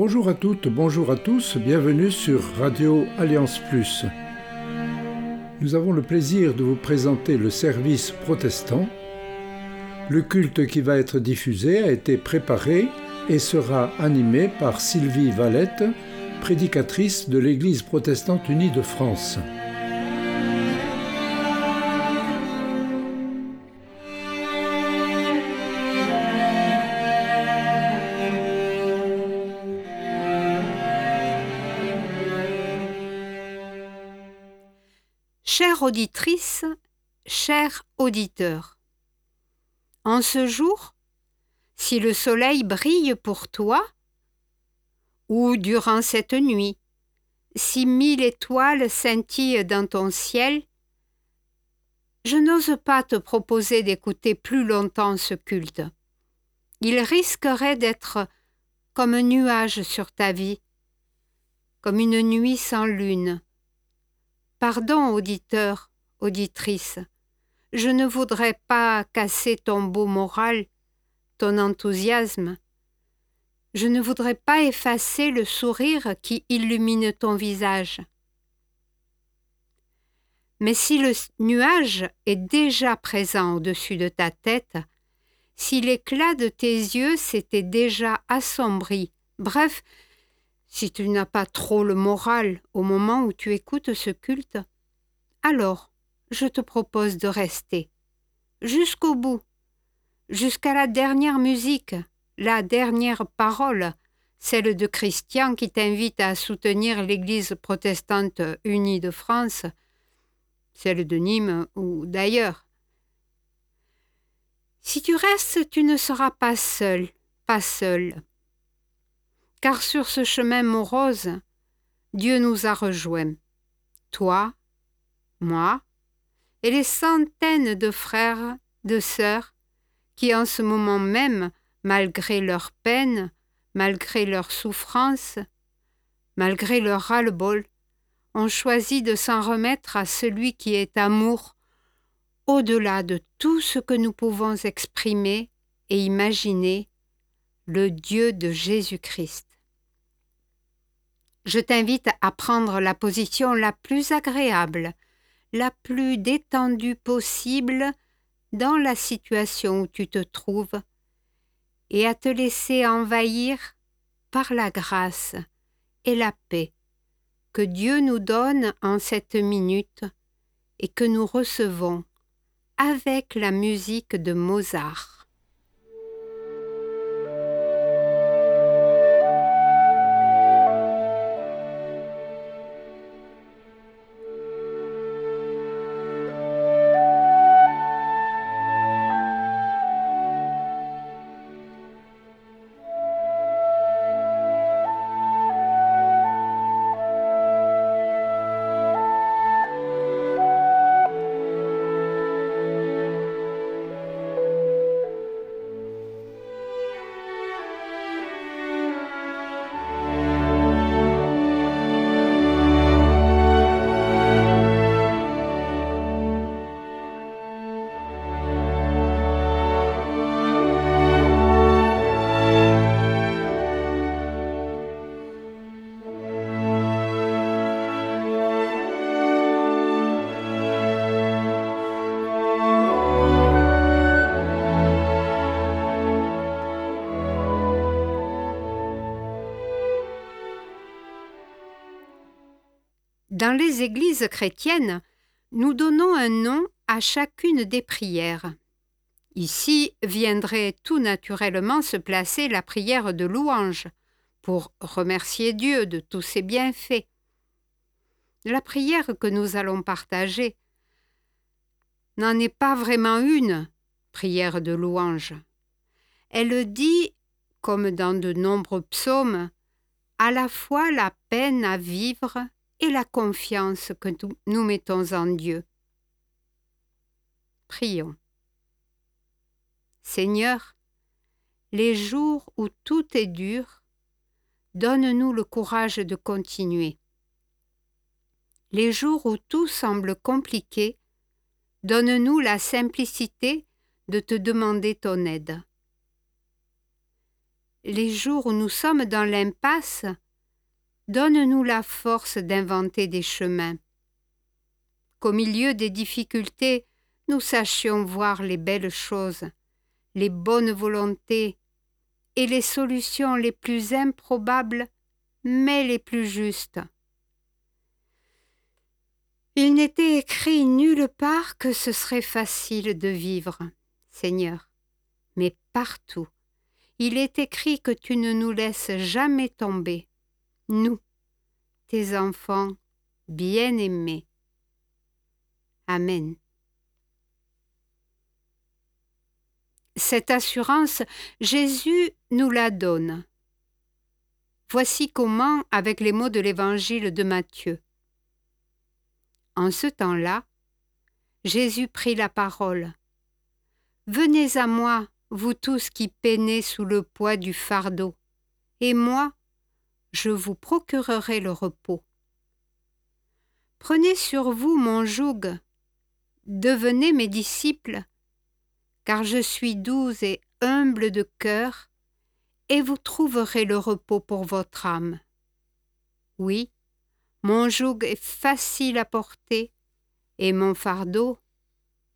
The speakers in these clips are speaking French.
Bonjour à toutes, bonjour à tous, bienvenue sur Radio Alliance Plus. Nous avons le plaisir de vous présenter le service protestant. Le culte qui va être diffusé a été préparé et sera animé par Sylvie Valette, prédicatrice de l'Église protestante unie de France. Chère auditrice, chers auditeurs, en ce jour, si le soleil brille pour toi, ou durant cette nuit, si 1000 étoiles scintillent dans ton ciel, je n'ose pas te proposer d'écouter plus longtemps ce culte. Il risquerait d'être comme un nuage sur ta vie, comme une nuit sans lune. Pardon, auditeur, auditrice, je ne voudrais pas casser ton beau moral, ton enthousiasme. Je ne voudrais pas effacer le sourire qui illumine ton visage. Mais si le nuage est déjà présent au-dessus de ta tête, si l'éclat de tes yeux s'était déjà assombri, bref, si tu n'as pas trop le moral au moment où tu écoutes ce culte, alors je te propose de rester jusqu'au bout, jusqu'à la dernière musique, la dernière parole, celle de Christian qui t'invite à soutenir l'Église protestante unie de France, celle de Nîmes ou d'ailleurs. Si tu restes, tu ne seras pas seul, pas seule. Car sur ce chemin morose, Dieu nous a rejoints, toi, moi, et les centaines de frères, de sœurs, qui en ce moment même, malgré leur peine, malgré leur souffrance, malgré leur ras-le-bol, ont choisi de s'en remettre à celui qui est amour, au-delà de tout ce que nous pouvons exprimer et imaginer, le Dieu de Jésus-Christ. Je t'invite à prendre la position la plus agréable, la plus détendue possible dans la situation où tu te trouves et à te laisser envahir par la grâce et la paix que Dieu nous donne en cette minute et que nous recevons avec la musique de Mozart. Dans les églises chrétiennes, nous donnons un nom à chacune des prières. Ici viendrait tout naturellement se placer la prière de louange, pour remercier Dieu de tous ses bienfaits. La prière que nous allons partager n'en est pas vraiment une prière de louange. Elle dit, comme dans de nombreux psaumes, à la fois la peine à vivre et la confiance que nous mettons en Dieu. Prions. Seigneur, les jours où tout est dur, donne-nous le courage de continuer. Les jours où tout semble compliqué, donne-nous la simplicité de te demander ton aide. les jours où nous sommes dans l'impasse, donne-nous la force d'inventer des chemins. Qu'au milieu des difficultés, nous sachions voir les belles choses, les bonnes volontés et les solutions les plus improbables, mais les plus justes. Il n'était écrit nulle part que ce serait facile de vivre, Seigneur, mais partout, il est écrit que tu ne nous laisses jamais tomber, nous, tes enfants bien-aimés. Amen. Cette assurance, Jésus nous la donne. Voici comment, avec les mots de l'Évangile de Matthieu. En ce temps-là, Jésus prit la parole. « Venez à moi, vous tous qui peinez sous le poids du fardeau, et moi, je vous procurerai le repos. Prenez sur vous mon joug, devenez mes disciples, car je suis doux et humble de cœur, et vous trouverez le repos pour votre âme. Oui, mon joug est facile à porter, et mon fardeau léger. »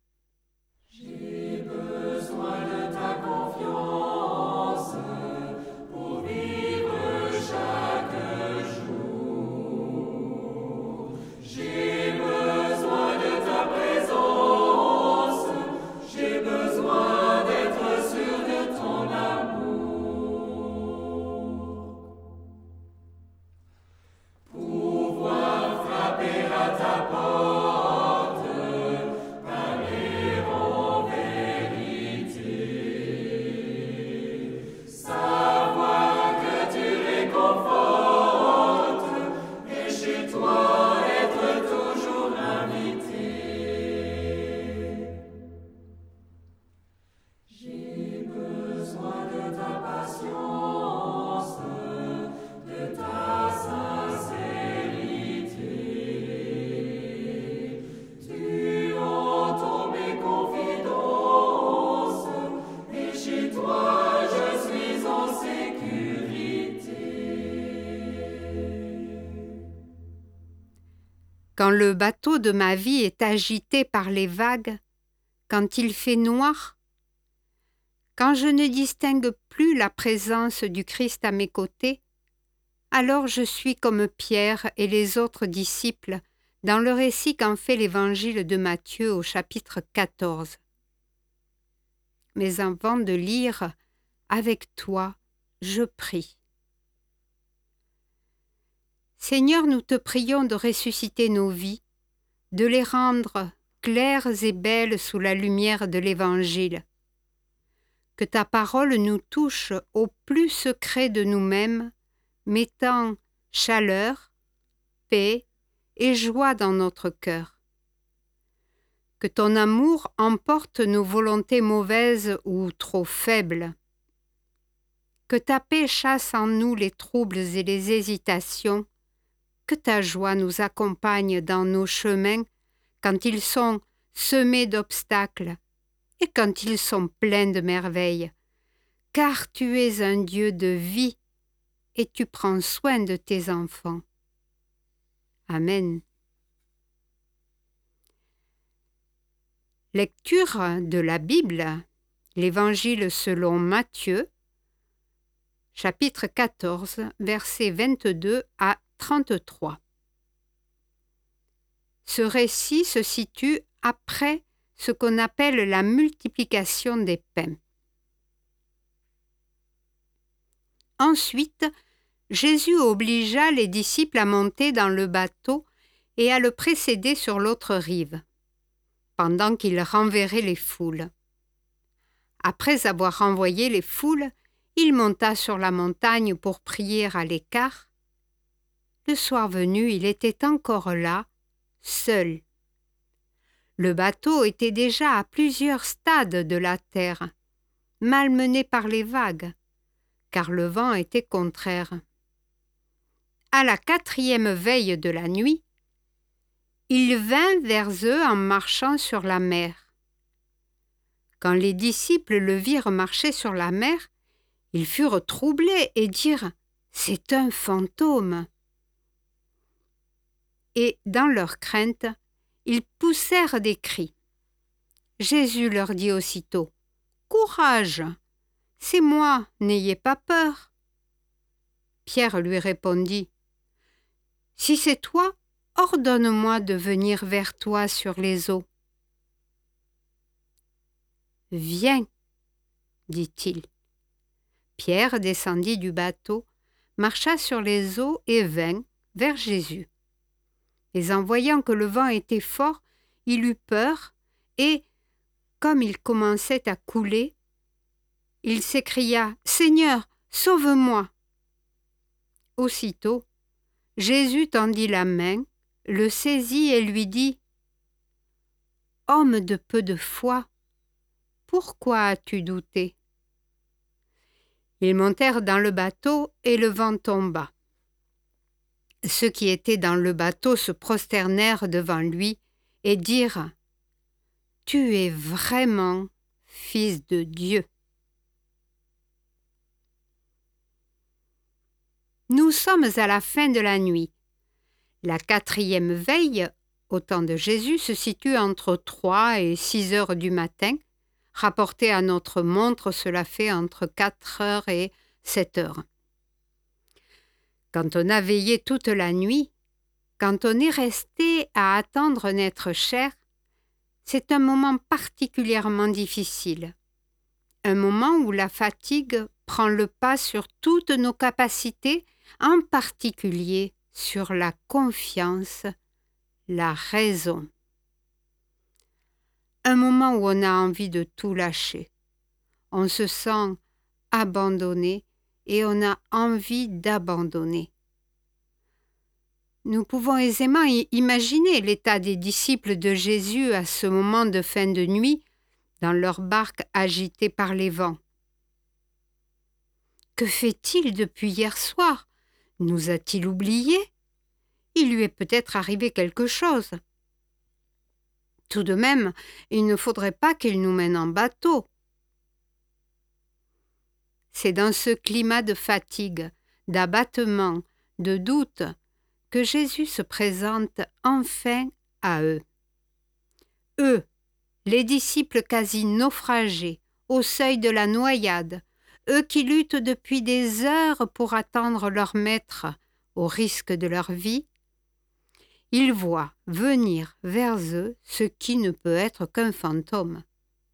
Quand le bateau de ma vie est agité par les vagues, quand il fait noir, quand je ne distingue plus la présence du Christ à mes côtés, alors je suis comme Pierre et les autres disciples dans le récit qu'en fait l'Évangile de Matthieu au chapitre 14. Mais avant de lire, avec toi, je prie. Seigneur, nous te prions de ressusciter nos vies, de les rendre claires et belles sous la lumière de l'Évangile. Que ta parole nous touche au plus secret de nous-mêmes, mettant chaleur, paix et joie dans notre cœur. Que ton amour emporte nos volontés mauvaises ou trop faibles. Que ta paix chasse en nous les troubles et les hésitations. Que ta joie nous accompagne dans nos chemins quand ils sont semés d'obstacles et quand ils sont pleins de merveilles, car tu es un Dieu de vie et tu prends soin de tes enfants. Amen. Lecture de la Bible, l'Évangile selon Matthieu, chapitre 14, versets 22 à 33. Ce récit se situe après ce qu'on appelle la multiplication des pains. Ensuite, Jésus obligea les disciples à monter dans le bateau et à le précéder sur l'autre rive, pendant qu'il renverrait les foules. Après avoir renvoyé les foules, il monta sur la montagne pour prier à l'écart. Le soir venu, il était encore là, seul. Le bateau était déjà à plusieurs stades de la terre, malmené par les vagues, car le vent était contraire. À la 4e veille de la nuit, il vint vers eux en marchant sur la mer. Quand les disciples le virent marcher sur la mer, Ils furent troublés et dirent « C'est un fantôme !» Et dans leur crainte, ils poussèrent des cris. Jésus leur dit aussitôt « Courage, c'est moi, n'ayez pas peur. » Pierre lui répondit « Si c'est toi, ordonne-moi de venir vers toi sur les eaux. » « Viens, dit-il. Pierre descendit du bateau, marcha sur les eaux et vint vers Jésus. Mais en voyant que le vent était fort, il eut peur et, comme il commençait à couler, il s'écria « Seigneur, sauve-moi !» Aussitôt, Jésus tendit la main, le saisit et lui dit « Homme de peu de foi, pourquoi as-tu douté ?» Ils montèrent dans le bateau et le vent tomba. Ceux qui étaient dans le bateau se prosternèrent devant lui et dirent « Tu es vraiment Fils de Dieu. » Nous sommes à la fin de la nuit. La 4e veille, au temps de Jésus, se situe entre 3 et 6 heures du matin. Rapporté à notre montre, cela fait entre 4 heures et 7 heures. Quand on a veillé toute la nuit, quand on est resté à attendre notre chair, c'est un moment particulièrement difficile. Un moment où la fatigue prend le pas sur toutes nos capacités, en particulier sur la confiance, la raison. Un moment où on a envie de tout lâcher. On se sent abandonné et on a envie d'abandonner. Nous pouvons aisément imaginer l'état des disciples de Jésus à ce moment de fin de nuit, dans leur barque agitée par les vents. Que fait-il depuis hier soir? Nous a-t-il oubliés? Il lui est peut-être arrivé quelque chose. Tout de même, il ne faudrait pas qu'il nous mène en bateau. C'est dans ce climat de fatigue, d'abattement, de doute, que Jésus se présente enfin à eux. Eux, les disciples quasi naufragés, au seuil de la noyade, eux qui luttent depuis des heures pour attendre leur maître au risque de leur vie, ils voient venir vers eux ce qui ne peut être qu'un fantôme.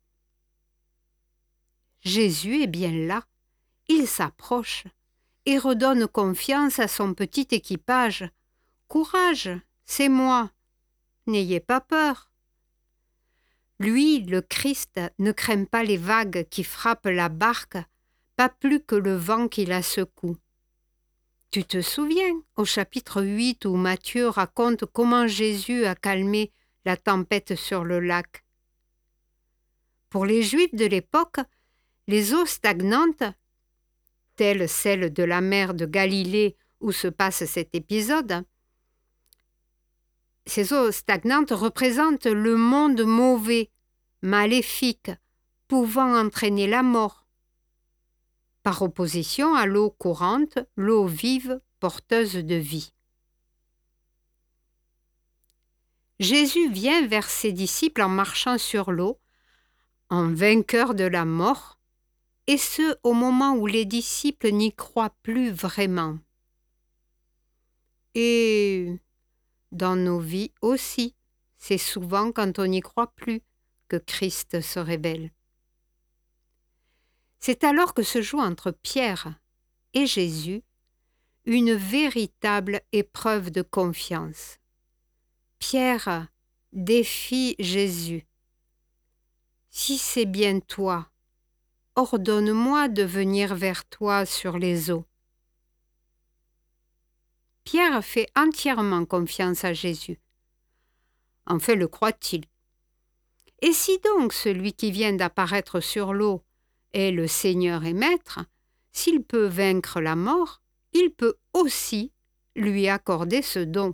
Jésus est bien là, il s'approche et redonne confiance à son petit équipage. « Courage, c'est moi, n'ayez pas peur. » Lui, le Christ, ne craint pas les vagues qui frappent la barque, pas plus que le vent qui la secoue. Tu te souviens au chapitre 8 où Matthieu raconte comment Jésus a calmé la tempête sur le lac. Pour les Juifs de l'époque, les eaux stagnantes, telles celles de la mer de Galilée où se passe cet épisode, ces eaux stagnantes représentent le monde mauvais, maléfique, pouvant entraîner la mort, par opposition à l'eau courante, l'eau vive, porteuse de vie. Jésus vient vers ses disciples en marchant sur l'eau, en vainqueur de la mort, et ce au moment où les disciples n'y croient plus vraiment. Et dans nos vies aussi, c'est souvent quand on n'y croit plus que Christ se révèle. C'est alors que se joue entre Pierre et Jésus une véritable épreuve de confiance. Pierre défie Jésus. « Si c'est bien toi, ordonne-moi de venir vers toi sur les eaux. » Pierre fait entièrement confiance à Jésus. Enfin le croit-il. Et si donc celui qui vient d'apparaître sur l'eau est le Seigneur et Maître, s'il peut vaincre la mort, il peut aussi lui accorder ce don.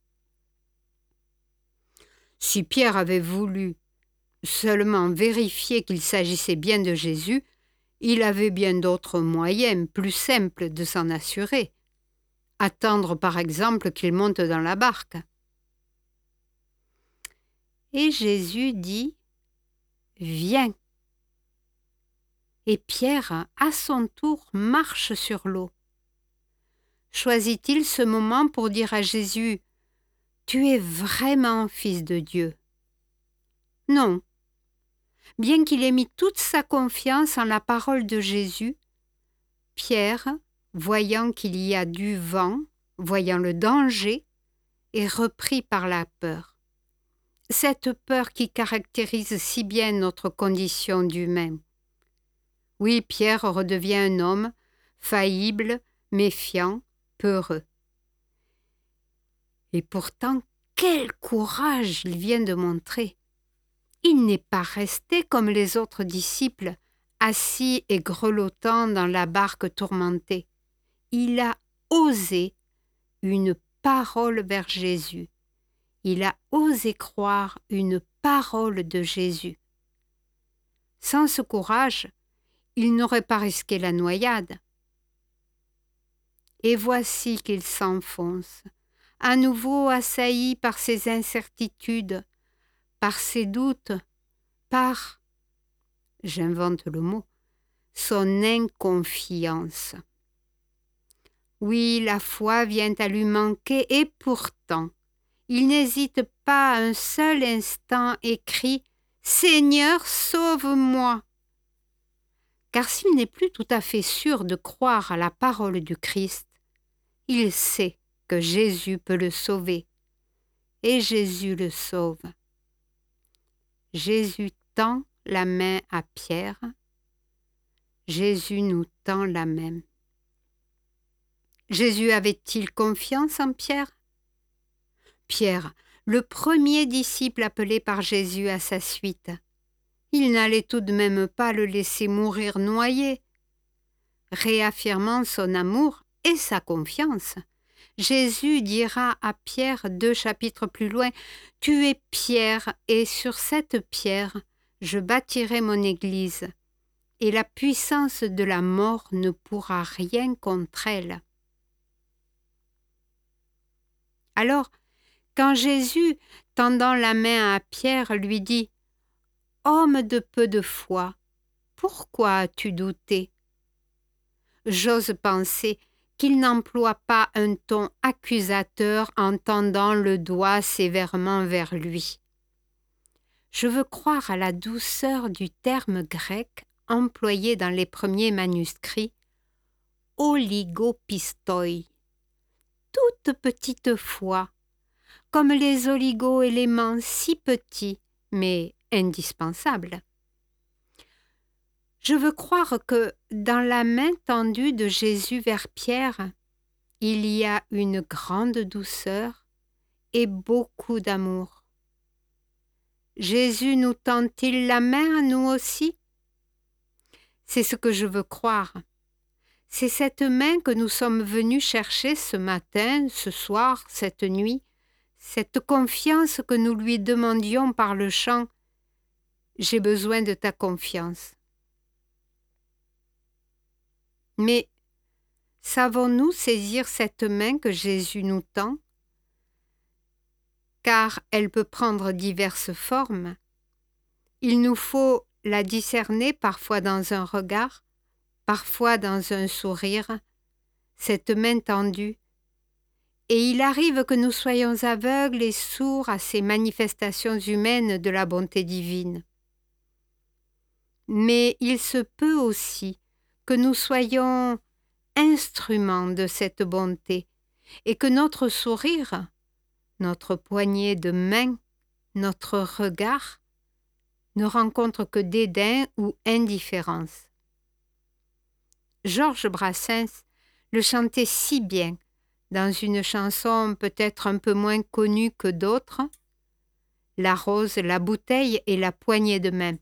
Si Pierre avait voulu seulement vérifier qu'il s'agissait bien de Jésus, Il avait bien d'autres moyens plus simples de s'en assurer. Attendre par exemple qu'il monte dans la barque. Et Jésus dit « Viens ». Et Pierre, à son tour, marche sur l'eau. Choisit-il ce moment pour dire à Jésus « Tu es vraiment fils de Dieu » ? Non. Bien qu'il ait mis toute sa confiance en la parole de Jésus, Pierre, voyant qu'il y a du vent, voyant le danger, est repris par la peur. Cette peur qui caractérise si bien notre condition d'humain. Oui, Pierre redevient un homme, faillible, méfiant, peureux. Et pourtant, quel courage il vient de montrer! Il n'est pas resté comme les autres disciples, assis et grelottant dans la barque tourmentée. Il a osé une parole vers Jésus. Il a osé croire une parole de Jésus. Sans ce courage, il n'aurait pas risqué la noyade. Et voici qu'il s'enfonce, à nouveau assailli par ses incertitudes, par ses doutes, par, j'invente le mot, son inconfiance. Oui, la foi vient à lui manquer et pourtant, il n'hésite pas un seul instant et crie « Seigneur, sauve-moi » Car s'il n'est plus tout à fait sûr de croire à la parole du Christ, il sait que Jésus peut le sauver. Et Jésus le sauve. Jésus tend la main à Pierre. Jésus nous tend la main. Jésus avait-il confiance en Pierre? Pierre, le premier disciple appelé par Jésus à sa suite. Il n'allait tout de même pas le laisser mourir noyé. Réaffirmant son amour et sa confiance, Jésus dira à Pierre 2 chapitres plus loin « Tu es Pierre, et sur cette pierre, je bâtirai mon église, et la puissance de la mort ne pourra rien contre elle. » Alors, quand Jésus, tendant la main à Pierre, lui dit « Homme de peu de foi, pourquoi as-tu douté ?» J'ose penser qu'il n'emploie pas un ton accusateur en tendant le doigt sévèrement vers lui. Je veux croire à la douceur du terme grec employé dans les premiers manuscrits, oligopistoi, toute petite foi, comme les oligo-éléments si petits, mais indispensables. Je veux croire que dans la main tendue de Jésus vers Pierre, il y a une grande douceur et beaucoup d'amour. Jésus nous tend-il la main à nous aussi? C'est ce que je veux croire. C'est cette main que nous sommes venus chercher ce matin, ce soir, cette nuit, cette confiance que nous lui demandions par le chant « J'ai besoin de ta confiance ». Mais savons-nous saisir cette main que Jésus nous tend? Car elle peut prendre diverses formes. Il nous faut la discerner parfois dans un regard, parfois dans un sourire, cette main tendue. Et il arrive que nous soyons aveugles et sourds à ces manifestations humaines de la bonté divine. Mais il se peut aussi que nous soyons instruments de cette bonté et que notre sourire, notre poignée de main, notre regard ne rencontre que dédain ou indifférence. Georges Brassens le chantait si bien dans une chanson peut-être un peu moins connue que d'autres, La rose, la bouteille et la poignée de main.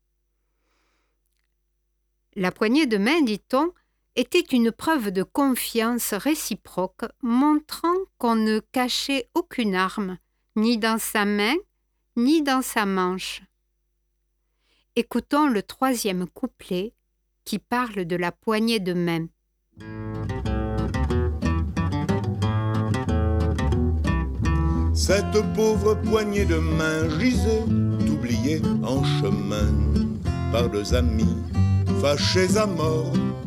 La poignée de main, dit-on, était une preuve de confiance réciproque montrant qu'on ne cachait aucune arme, ni dans sa main, ni dans sa manche. Écoutons le troisième couplet qui parle de la poignée de main. Cette pauvre poignée de main gisait, oubliée en chemin, par deux amis fâchés à mort.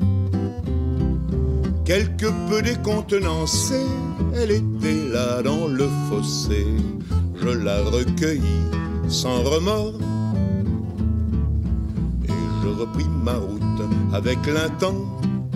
Quelque peu décontenancée, elle était là dans le fossé. Je la recueillis sans remords et je repris ma route avec l'intention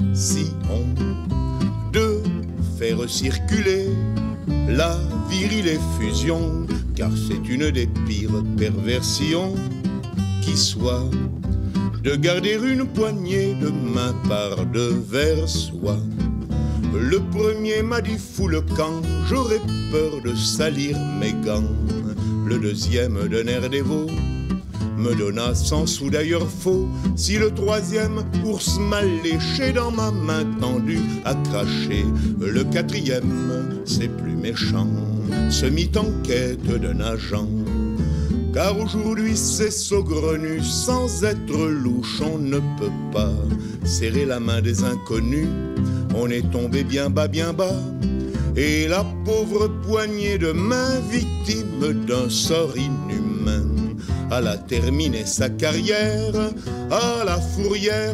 de faire circuler la virile effusion, car c'est une des pires perversions qui soit de garder une poignée de main par devers soi. Le premier m'a dit fous le camp, j'aurais peur de salir mes gants. Le deuxième d'un air dévot me donna 100 sous d'ailleurs faux. Si le troisième, ours mal léché dans ma main tendue, a craché, le quatrième, c'est plus méchant, se mit en quête d'un agent. Car aujourd'hui c'est saugrenu, sans être louche, on ne peut pas serrer la main des inconnus. On est tombé bien bas, et la pauvre poignée de main, victime d'un sort inhumain, elle a terminé sa carrière à la fourrière.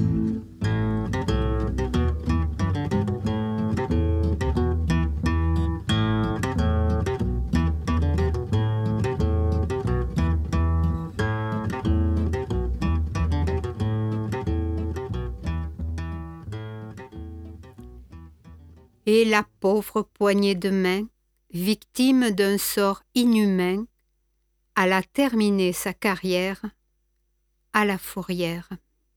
Et la pauvre poignée de main, victime d'un sort inhumain, elle a terminé sa carrière à la fourrière.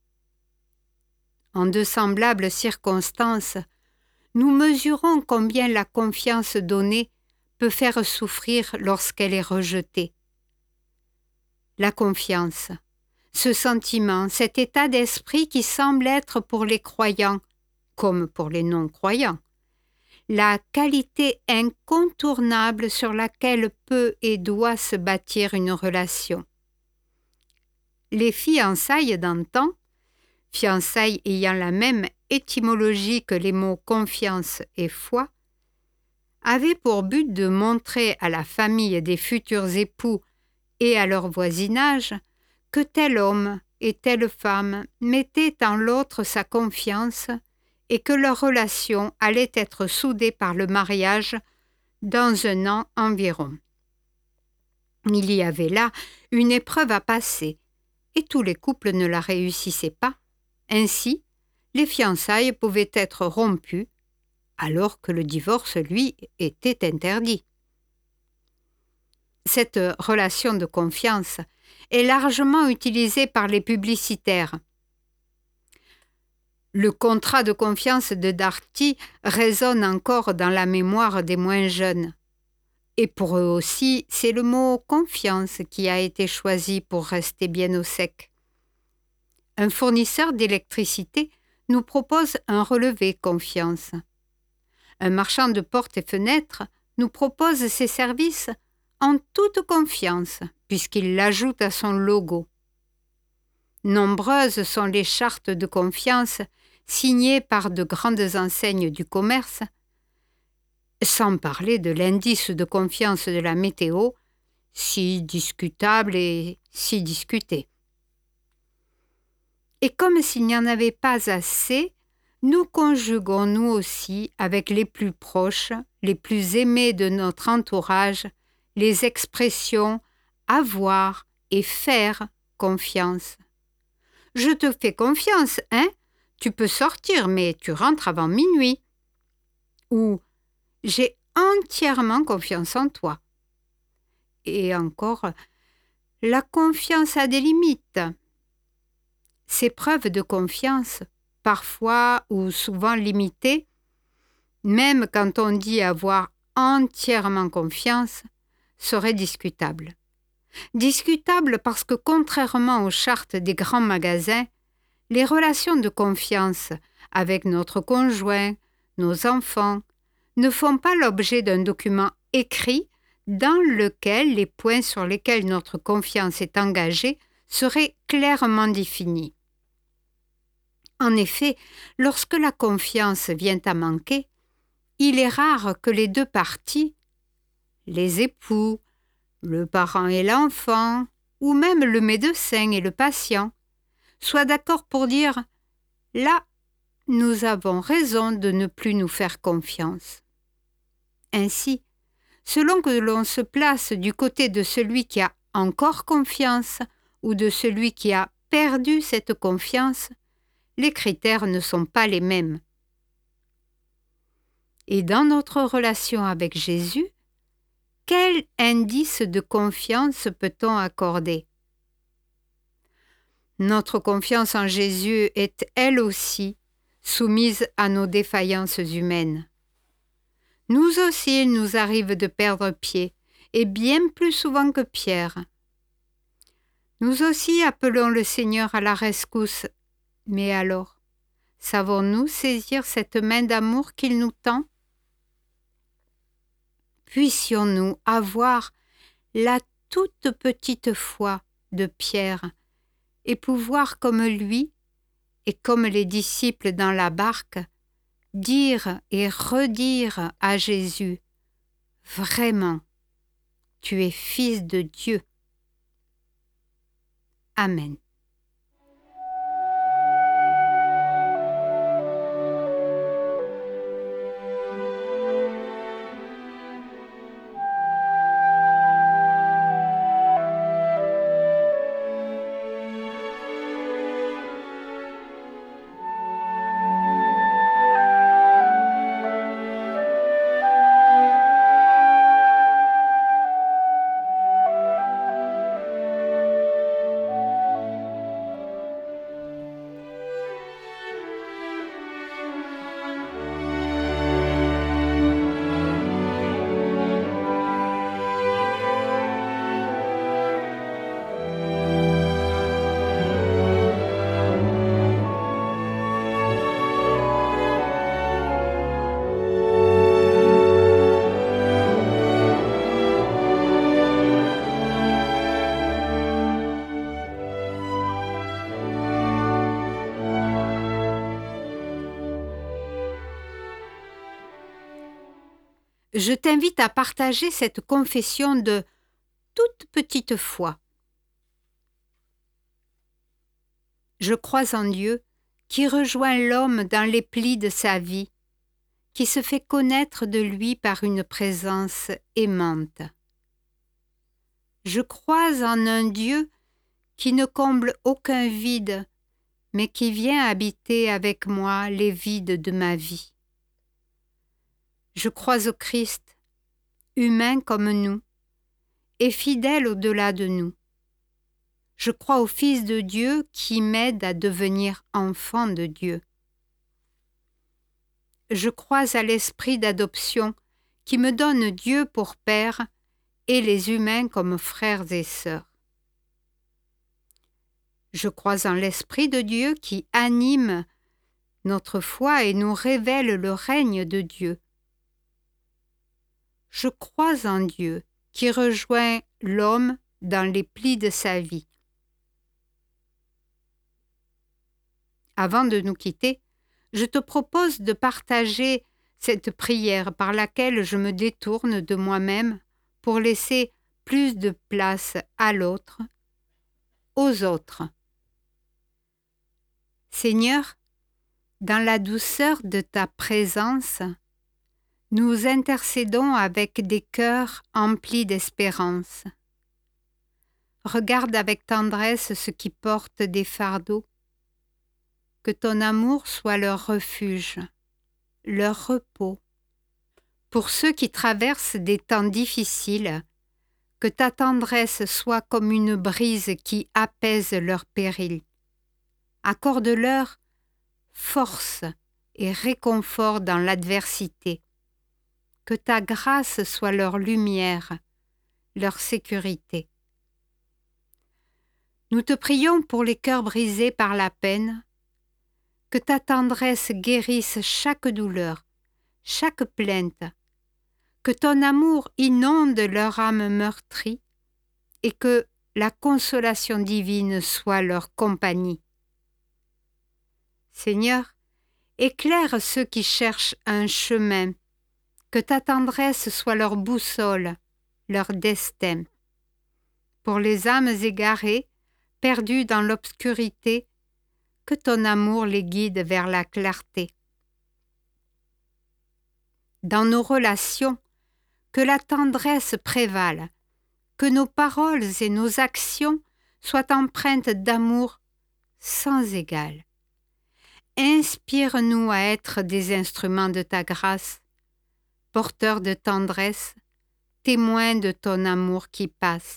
En de semblables circonstances, nous mesurons combien la confiance donnée peut faire souffrir lorsqu'elle est rejetée. La confiance, ce sentiment, cet état d'esprit qui semble être pour les croyants, comme pour les non-croyants, la qualité incontournable sur laquelle peut et doit se bâtir une relation. Les fiançailles d'antan, fiançailles ayant la même étymologie que les mots confiance et foi, avaient pour but de montrer à la famille des futurs époux et à leur voisinage que tel homme et telle femme mettaient en l'autre sa confiance et que leur relation allait être soudée par le mariage dans 1 an environ. Il y avait là une épreuve à passer, et tous les couples ne la réussissaient pas. Ainsi, les fiançailles pouvaient être rompues, alors que le divorce, lui, était interdit. Cette relation de confiance est largement utilisée par les publicitaires. Le contrat de confiance de Darty résonne encore dans la mémoire des moins jeunes. Et pour eux aussi, c'est le mot « confiance » qui a été choisi pour rester bien au sec. Un fournisseur d'électricité nous propose un relevé confiance. Un marchand de portes et fenêtres nous propose ses services en toute confiance, puisqu'il l'ajoute à son logo. Nombreuses sont les chartes de confiance signées par de grandes enseignes du commerce, sans parler de l'indice de confiance de la météo, si discutable et si discuté. Et comme s'il n'y en avait pas assez, nous conjuguons nous aussi avec les plus proches, les plus aimés de notre entourage, les expressions « avoir » et « faire confiance ». « Je te fais confiance, hein ? Tu peux sortir, mais tu rentres avant minuit. » Ou « J'ai entièrement confiance en toi. » Et encore, la confiance a des limites. Ces preuves de confiance, parfois ou souvent limitées, même quand on dit avoir entièrement confiance, seraient discutables. Discutables parce que, contrairement aux chartes des grands magasins, les relations de confiance avec notre conjoint, nos enfants, ne font pas l'objet d'un document écrit dans lequel les points sur lesquels notre confiance est engagée seraient clairement définis. En effet, lorsque la confiance vient à manquer, il est rare que les deux parties, les époux, le parent et l'enfant, ou même le médecin et le patient, soient d'accord pour dire « là, nous avons raison de ne plus nous faire confiance ». Ainsi, selon que l'on se place du côté de celui qui a encore confiance ou de celui qui a perdu cette confiance, les critères ne sont pas les mêmes. Et dans notre relation avec Jésus, quel indice de confiance peut-on accorder? Notre confiance en Jésus est elle aussi soumise à nos défaillances humaines. Nous aussi, il nous arrive de perdre pied, et bien plus souvent que Pierre. Nous aussi appelons le Seigneur à la rescousse, mais alors, savons-nous saisir cette main d'amour qu'il nous tend? Puissions-nous avoir la toute petite foi de Pierre et pouvoir comme lui et comme les disciples dans la barque, dire et redire à Jésus « Vraiment, tu es Fils de Dieu ». Amen. Je t'invite à partager cette confession de toute petite foi. Je crois en Dieu qui rejoint l'homme dans les plis de sa vie, qui se fait connaître de lui par une présence aimante. Je crois en un Dieu qui ne comble aucun vide, mais qui vient habiter avec moi les vides de ma vie. Je crois au Christ, humain comme nous, et fidèle au-delà de nous. Je crois au Fils de Dieu qui m'aide à devenir enfant de Dieu. Je crois à l'esprit d'adoption qui me donne Dieu pour Père et les humains comme frères et sœurs. Je crois en l'Esprit de Dieu qui anime notre foi et nous révèle le règne de Dieu. Je crois en Dieu qui rejoint l'homme dans les plis de sa vie. Avant de nous quitter, je te propose de partager cette prière par laquelle je me détourne de moi-même pour laisser plus de place à l'autre, aux autres. Seigneur, dans la douceur de ta présence, nous intercédons avec des cœurs emplis d'espérance. Regarde avec tendresse ceux qui portent des fardeaux. Que ton amour soit leur refuge, leur repos. Pour ceux qui traversent des temps difficiles, que ta tendresse soit comme une brise qui apaise leur péril. Accorde-leur force et réconfort dans l'adversité. Que ta grâce soit leur lumière, leur sécurité. Nous te prions pour les cœurs brisés par la peine, que ta tendresse guérisse chaque douleur, chaque plainte, que ton amour inonde leur âme meurtrie et que la consolation divine soit leur compagnie. Seigneur, éclaire ceux qui cherchent un chemin, que ta tendresse soit leur boussole, leur destin. Pour les âmes égarées, perdues dans l'obscurité, que ton amour les guide vers la clarté. Dans nos relations, que la tendresse prévale, que nos paroles et nos actions soient empreintes d'amour sans égal. Inspire-nous à être des instruments de ta grâce, porteurs de tendresse, témoins de ton amour qui passe.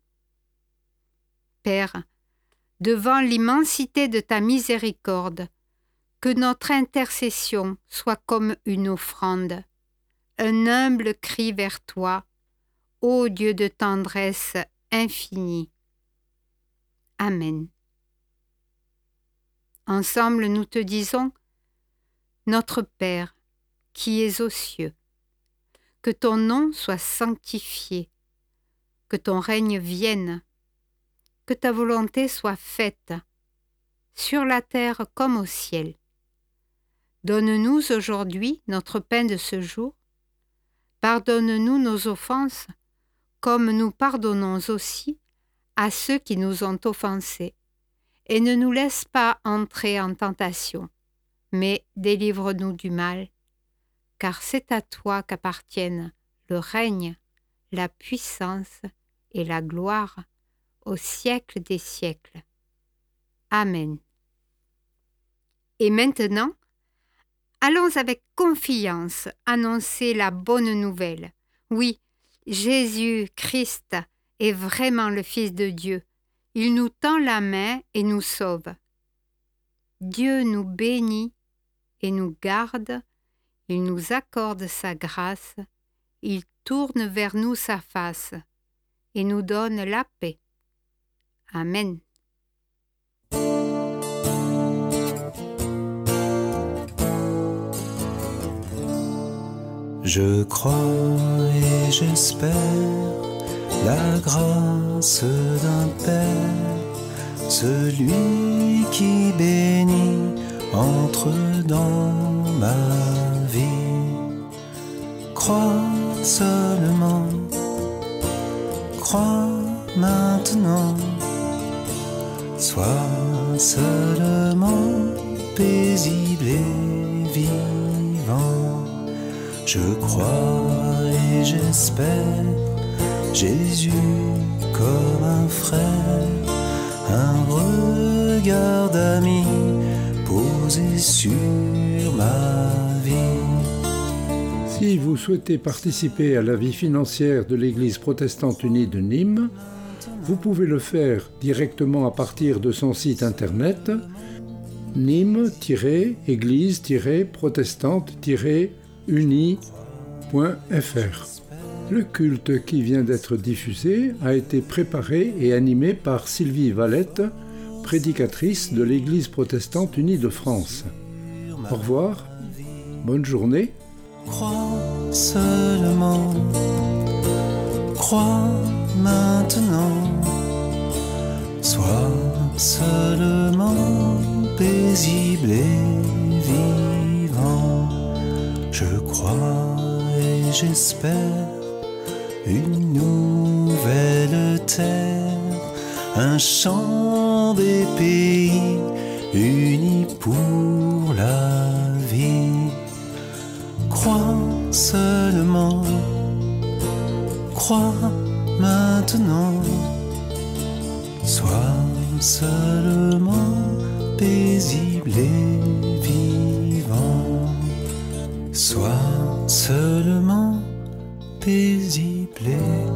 Père, devant l'immensité de ta miséricorde, que notre intercession soit comme une offrande, un humble cri vers toi, ô Dieu de tendresse infinie. Amen. Ensemble nous te disons, Notre Père, qui es aux cieux, que ton nom soit sanctifié, que ton règne vienne, que ta volonté soit faite, sur la terre comme au ciel. Donne-nous aujourd'hui notre pain de ce jour. Pardonne-nous nos offenses, comme nous pardonnons aussi à ceux qui nous ont offensés. Et ne nous laisse pas entrer en tentation, mais délivre-nous du mal, car c'est à toi qu'appartiennent le règne, la puissance et la gloire au siècle des siècles. Amen. Et maintenant, allons avec confiance annoncer la bonne nouvelle. Oui, Jésus-Christ est vraiment le Fils de Dieu. Il nous tend la main et nous sauve. Dieu nous bénit et nous garde. Il nous accorde sa grâce. Il tourne vers nous sa face et nous donne la paix. Amen. Je crois et j'espère la grâce d'un Père, celui qui bénit entre dans ma vie. Crois seulement, crois maintenant, sois seulement paisible et vivant. Je crois et j'espère Jésus comme un frère, un regard d'ami posé sur ma vie. Si vous souhaitez participer à la vie financière de l'Église protestante unie de Nîmes, vous pouvez le faire directement à partir de son site internet nîmes-église-protestante-unie.fr. Le culte qui vient d'être diffusé a été préparé et animé par Sylvie Valette, prédicatrice de l'Église protestante unie de France. Au revoir, bonne journée. Crois seulement, crois maintenant, sois seulement paisible et vivant. Je crois et j'espère une nouvelle terre, un chant des pays unis pour la vie. Crois seulement, crois maintenant, sois seulement paisible et vivant, sois seulement paisible et